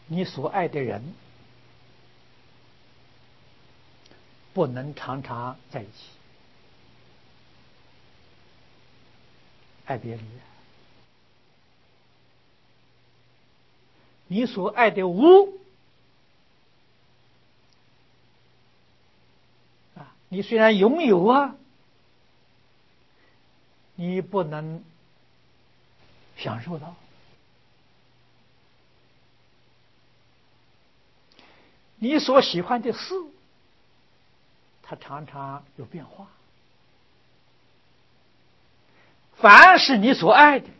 你所爱的人不能常常在一起，爱别离。你所爱的物你虽然拥有你不能享受到。你所喜欢的事，它常常有变化。凡是你所爱的，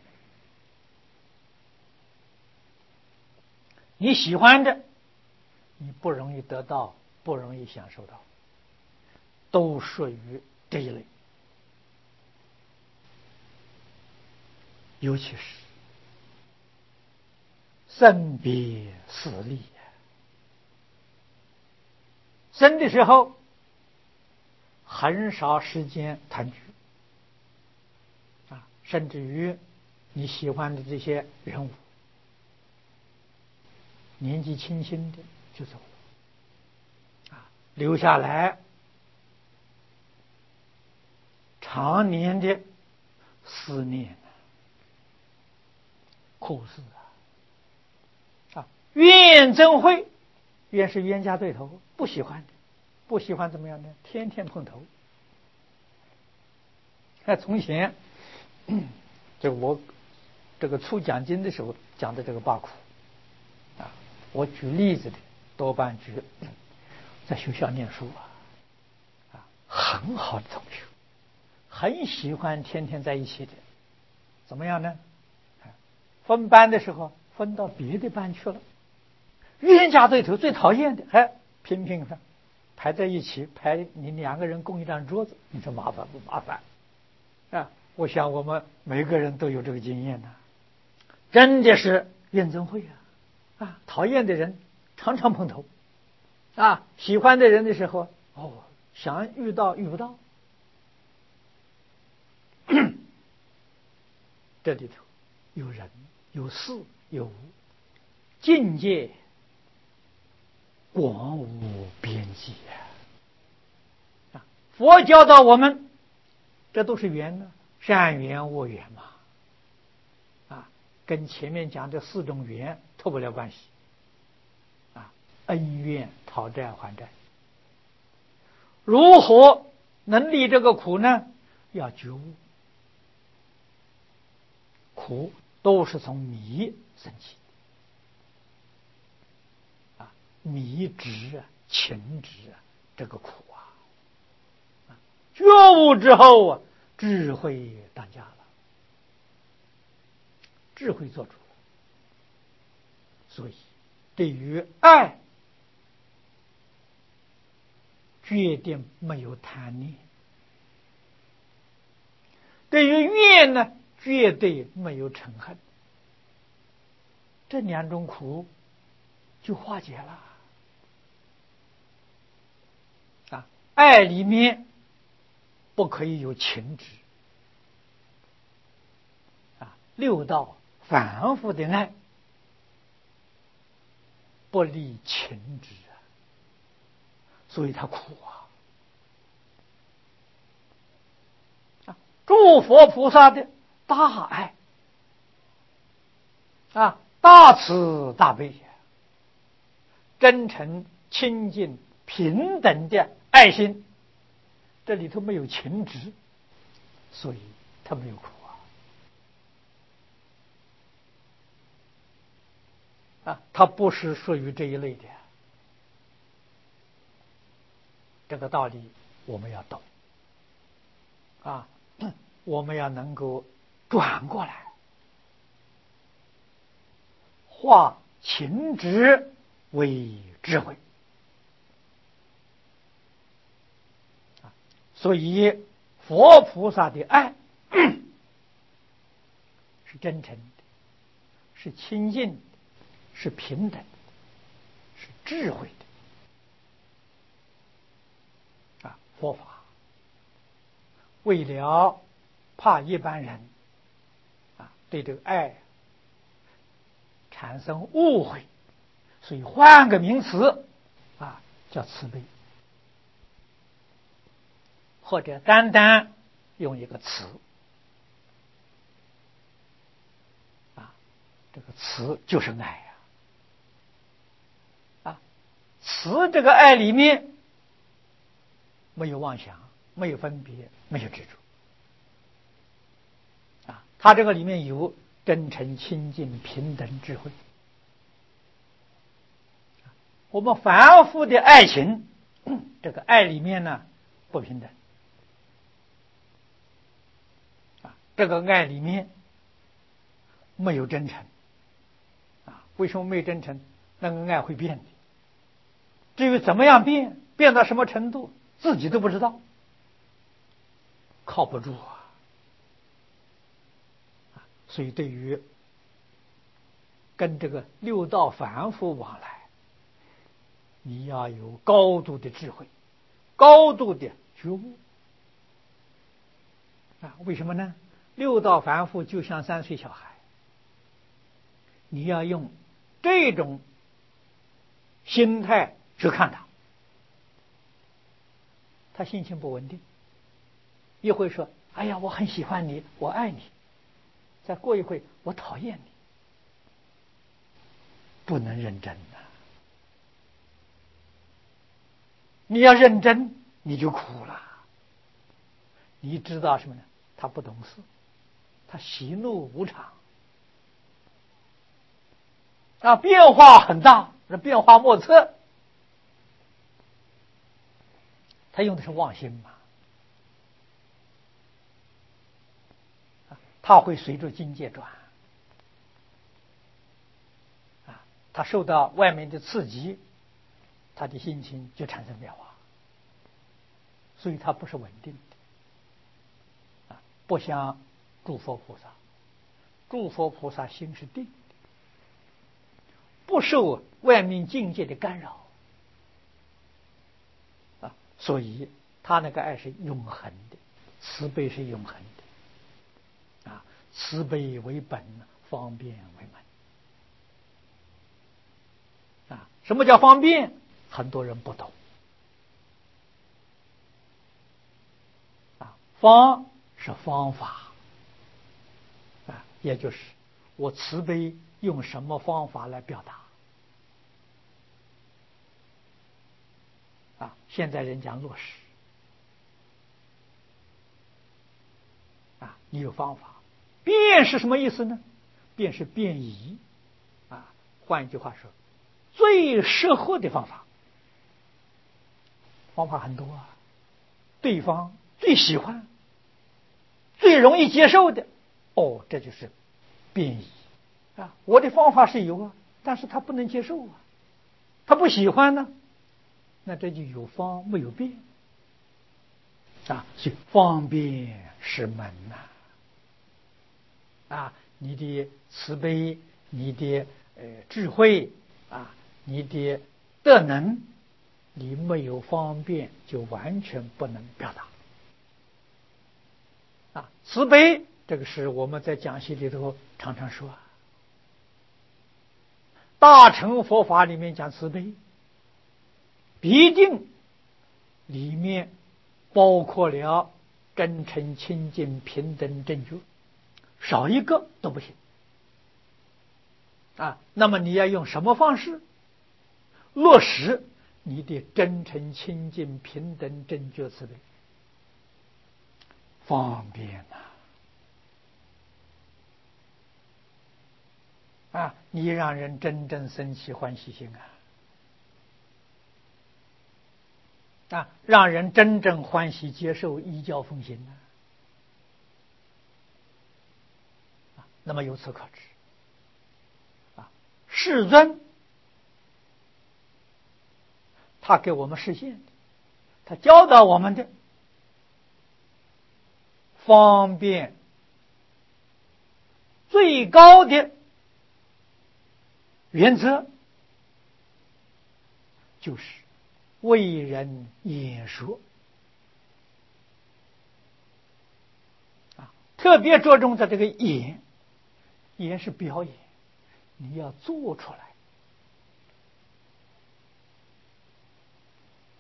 你喜欢的，你不容易得到，不容易享受到，都属于这一类。尤其是生别死离，生的时候很少时间团聚甚至于你喜欢的这些人物，年纪轻轻的就走了留下来常年的思念苦思怨憎会，怨是冤家对头，不喜欢的，不喜欢怎么样呢？天天碰头。从前我这个出讲经的时候讲的这个八苦我举例子的多半举在学校念书很好的同学，很喜欢天天在一起的，怎么样呢？分班的时候分到别的班去了，冤家对头，最讨厌的拼命上排在一起，排你两个人共一张桌子，你说麻烦不麻烦我想我们每个人都有这个经验真的是怨憎会讨厌的人常常碰头喜欢的人的时候想遇到遇不到这里头有人有事有物，境界广无边际佛教导我们，这都是缘善缘恶缘嘛跟前面讲的4种缘脱不了关系恩怨讨债还债。如何能离这个苦呢？要觉悟，苦都是从迷生起迷执情执这个苦觉悟之后智慧当家了，智慧做主了。所以对于爱决定没有贪念，对于怨呢绝对没有嗔恨，这2种苦就化解了爱里面不可以有情执六道反复的爱不离情执所以它苦诸佛菩萨的大爱大慈大悲真诚清净平等的爱心，这里头没有情执，所以它没有苦它不是属于这一类的。这个道理我们要懂我们要能够转过来，化情执为智慧所以佛菩萨的爱是真诚的，是清净的，是平等的，是智慧的佛法为了怕一般人对这个爱产生误会， 所以换个名词啊，叫慈悲，或者单单用一个慈啊，这个慈就是爱啊，慈这个爱里面没有妄想，没有分别，没有执着啊，它这个里面有真诚、清净、平等、智慧。我们凡夫的爱情，这个爱里面呢不平等啊，这个爱里面没有真诚啊。为什么没有真诚？那个爱会变的，至于怎么样变，变到什么程度，自己都不知道，靠不住啊。所以对于跟这个六道凡夫往来，你要有高度的智慧，高度的觉悟啊！为什么呢？六道凡夫就像3岁小孩，你要用这种心态去看他，他心情不稳定，一会说：“哎呀，我很喜欢你，我爱你。”再过一会，我讨厌你，不能认真的。你要认真，你就苦了。你知道什么呢？他不懂事，他喜怒无常啊，变化很大，变化莫测。他用的是妄心嘛，他会随着境界转啊，他受到外面的刺激，他的心情就产生变化，所以他不是稳定的啊，不像诸佛菩萨，诸佛菩萨心是定的，不受外面境界的干扰啊，所以他那个爱是永恒的，慈悲是永恒的啊，慈悲为本，方便为门啊。什么叫方便？很多人不懂啊。方是方法啊，也就是我慈悲用什么方法来表达啊？现在人讲落实啊，你有方法。变是什么意思呢？变是变宜啊，换一句话说，最适合的方法。方法很多啊，对方最喜欢、最容易接受的，哦，这就是变宜啊。我的方法是有啊，但是他不能接受啊，他不喜欢呢，那这就有方没有变啊，所以方便是门呐啊，你的慈悲，你的智慧啊，你的德能，你没有方便，就完全不能表达啊。慈悲这个是我们在讲习里头常常说，大乘佛法里面讲慈悲，必定里面包括了真诚、清净、平等、正觉，少一个都不行啊。那么你要用什么方式落实你的真诚、清净、平等、正觉慈悲？方便啊！你让人真正生起欢喜心啊，让人真正欢喜接受依教奉行啊，那么由此可知啊，世尊他给我们实现的，他教导我们的方便最高的原则，就是为人演说啊，特别着重在这个演是表演，你要做出来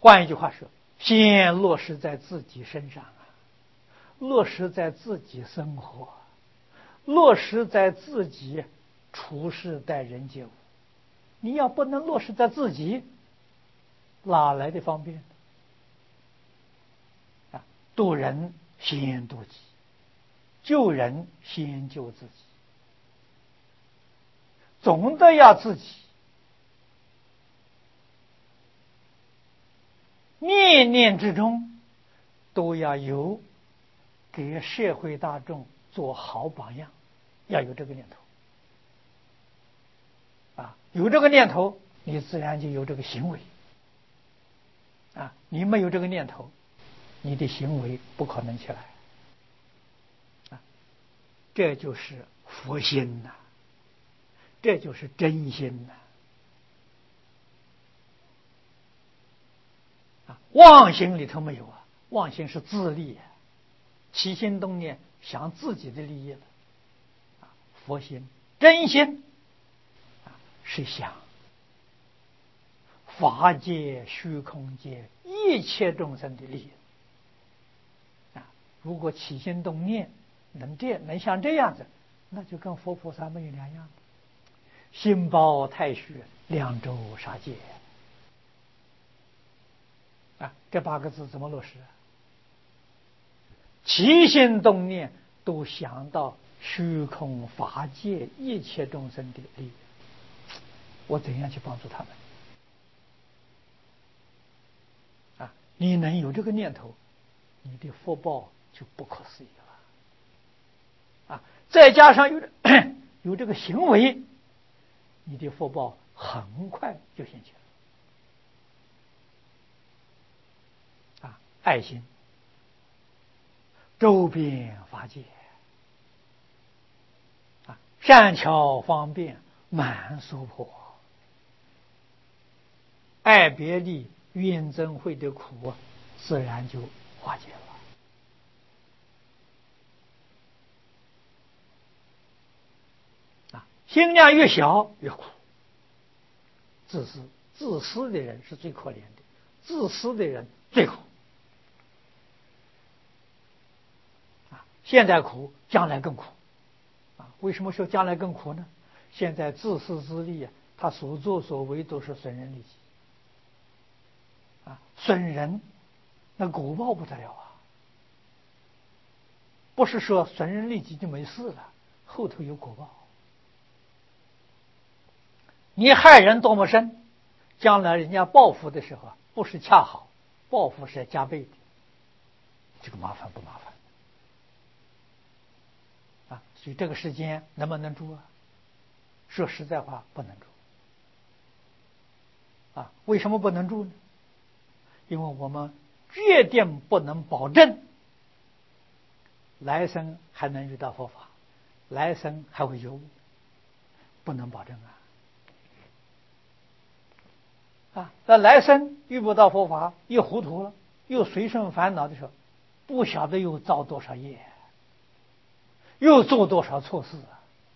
换一句话说，先落实在自己身上啊，落实在自己生活，落实在自己处事待人接物。你要不能落实在自己，哪来的方便啊？度人先度己，救人先救自己，总得要自己念念之中都要有给社会大众做好榜样，要有这个念头啊，有这个念头，你自然就有这个行为啊，你没有这个念头，你的行为不可能起来啊，这就是佛心呐，这就是真心呐啊，妄心里头没有啊，妄心是自利啊，起心动念想自己的利益了啊，佛心真心啊是想法界虚空界一切众生的利益啊！如果起心动念能像这样子，那就跟佛菩萨没有两样。心包太虚，量周杀戒啊！这8个字怎么落实啊？起心动念都想到虚空法界一切众生的利益，我怎样去帮助他们？你能有这个念头，你的福报就不可思议了啊！再加上有这个行为，你的福报很快就现起了啊！爱心周遍法界啊，善巧方便满娑婆，爱别离怨憎会的苦自然就化解了啊！心量越小越苦，自私的人是最可怜的，自私的人最苦啊！现在苦，将来更苦啊！为什么说将来更苦呢？现在自私自利啊，他所作所为都是损人利己啊，损人那果报不得了啊！不是说损人利己就没事了，后头有果报。你害人多么深，将来人家报复的时候不是恰好，报复是加倍的，这个麻烦不麻烦啊？所以这个时间能不能住啊？说实在话，不能住啊！为什么不能住呢？因为我们决定不能保证来生还能遇到佛法，来生还会觉悟，不能保证啊！那来生遇不到佛法，又糊涂了，又随顺烦恼的时候，不晓得又造多少业，又做多少错事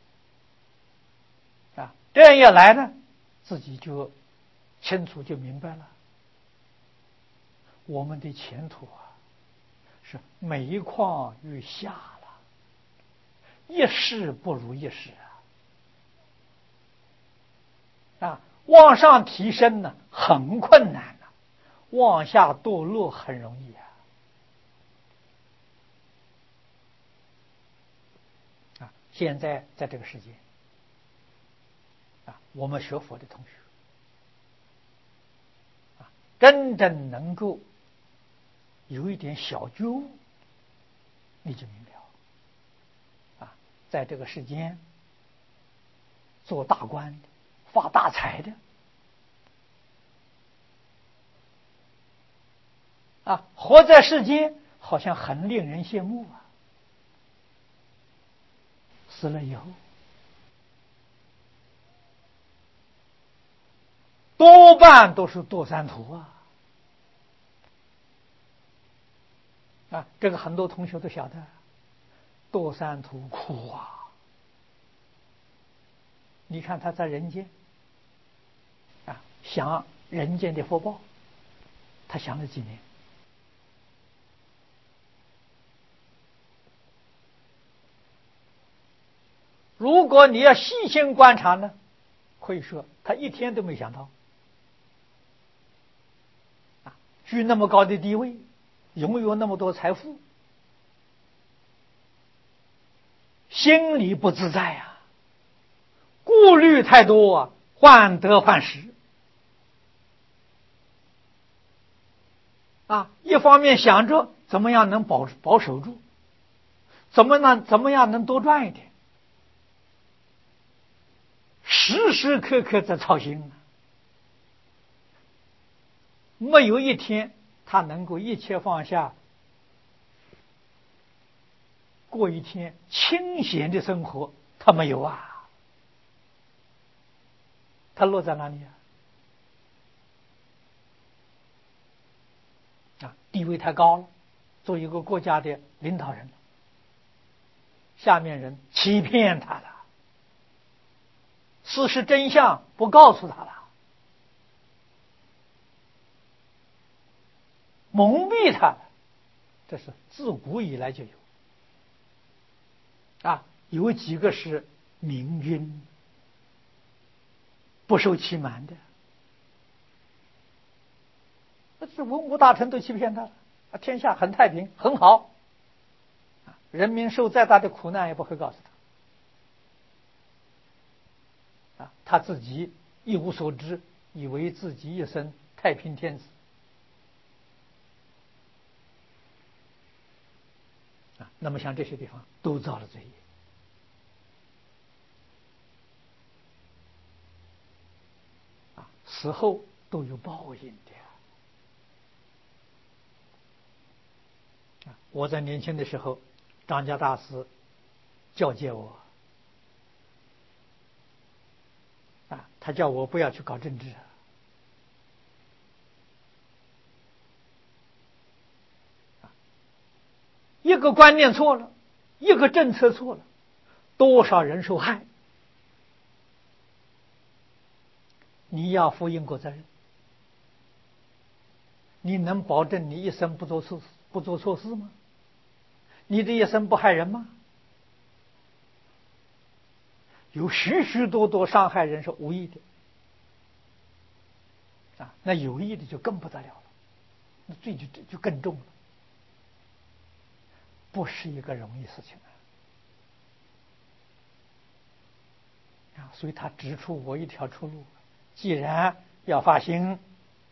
啊！这样一来呢，自己就清楚就明白了，我们的前途啊，是每况愈下了，一世不如一世啊！往上提升呢，很困难的，往下堕落很容易啊！现在在这个世界啊，我们学佛的同学啊，真正能够有一点小觉悟，你就明了啊，在这个世间做大官的、发大财的啊，活在世间好像很令人羡慕啊，死了以后多半都是堕三途啊！这个很多同学都晓得，堕三途苦啊！你看他在人间啊，享人间的福报他想了几年？如果你要细心观察呢，可以说他一天都没想到。居那么高的地位，拥有那么多财富，心里不自在啊，顾虑太多啊，患得患失啊。一方面想着怎么样能保守住，怎么样能多赚一点，时时刻刻在操心啊。没有一天他能够一切放下，过一天清闲的生活，他没有啊。他落在哪里啊？地位太高了，做一个国家的领导人，下面人欺骗他了，事实真相不告诉他了，蒙蔽他了，这是自古以来就有啊。有几个是明君不受欺瞒的，这文武大臣都欺骗他了，天下很太平很好，人民受再大的苦难也不会告诉他，他自己一无所知，以为自己一生太平天子那么像这些地方都造了罪业死后都有报应的我在年轻的时候，张家大师教诫我他叫我不要去搞政治一个观念错了，一个政策错了，多少人受害，你要负因果责任。你能保证你一生不做错事吗？你这一生不害人吗？有许许多多伤害人是无意的那有意的就更不得了了，那罪就更重了，不是一个容易事情所以他指出我一条出路，既然要发心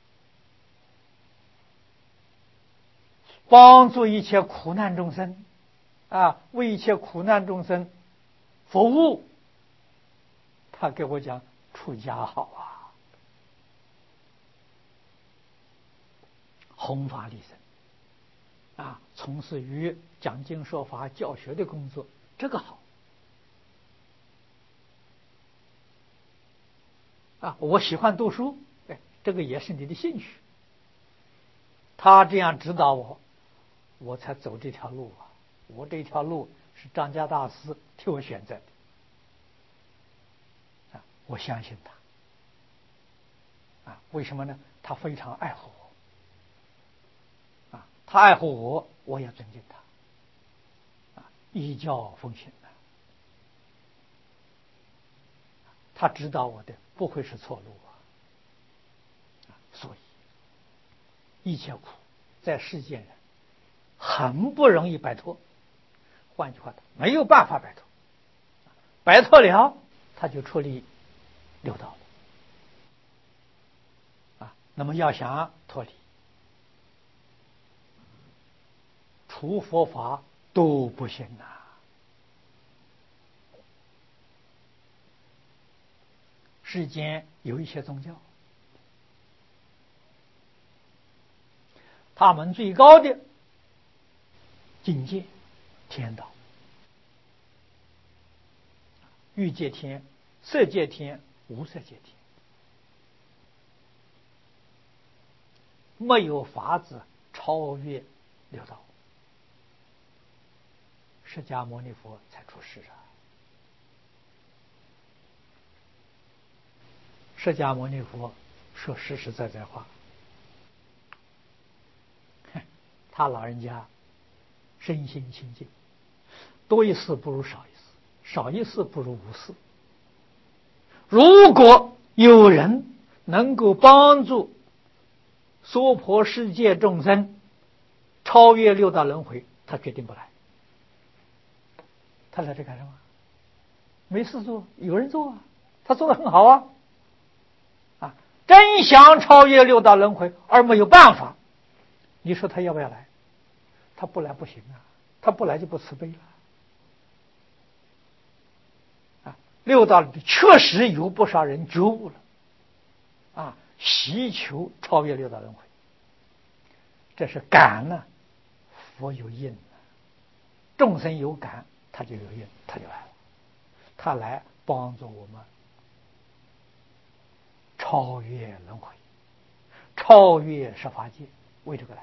帮助一切苦难众生为一切苦难众生服务，他给我讲出家好弘法利生从事于讲经说法教学的工作，这个好我喜欢读书，这个也是你的兴趣。他这样指导我，我才走这条路我这条路是张家大师替我选择的我相信他为什么呢？他非常爱护我他爱护我，我也尊敬他依教奉行他指导我的不会是错路所以一切苦在世间人很不容易摆脱，换句话说没有办法摆脱，摆脱了他就出离六道了那么要想脱离，除佛法都不行世间有一些宗教，他们最高的境界天道，欲界天、色界天、无色界天，没有法子超越六道，释迦牟尼佛才出世释迦牟尼佛说实实在在话， 他老人家身心清净，多一事不如少一事，少一事不如无事。如果有人能够帮助娑婆世界众生超越六道轮回，他决定不来。他来这干什么？没事做，有人做啊，他做得很好啊。真想超越六道轮回而没有办法，你说他要不要来？他不来不行啊，他不来就不慈悲了。六道里确实有不少人觉悟了，希求超越六道轮回，这是感呢，佛有因，众生有感，他就有因，他就来了，他来帮助我们超越轮回，超越十法界，为这个来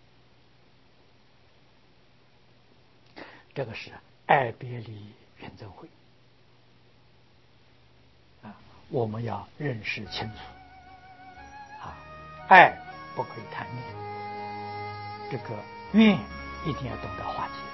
的。这个是爱别离缘增会我们要认识清楚爱不可以贪念，这个怨一定要懂得化解。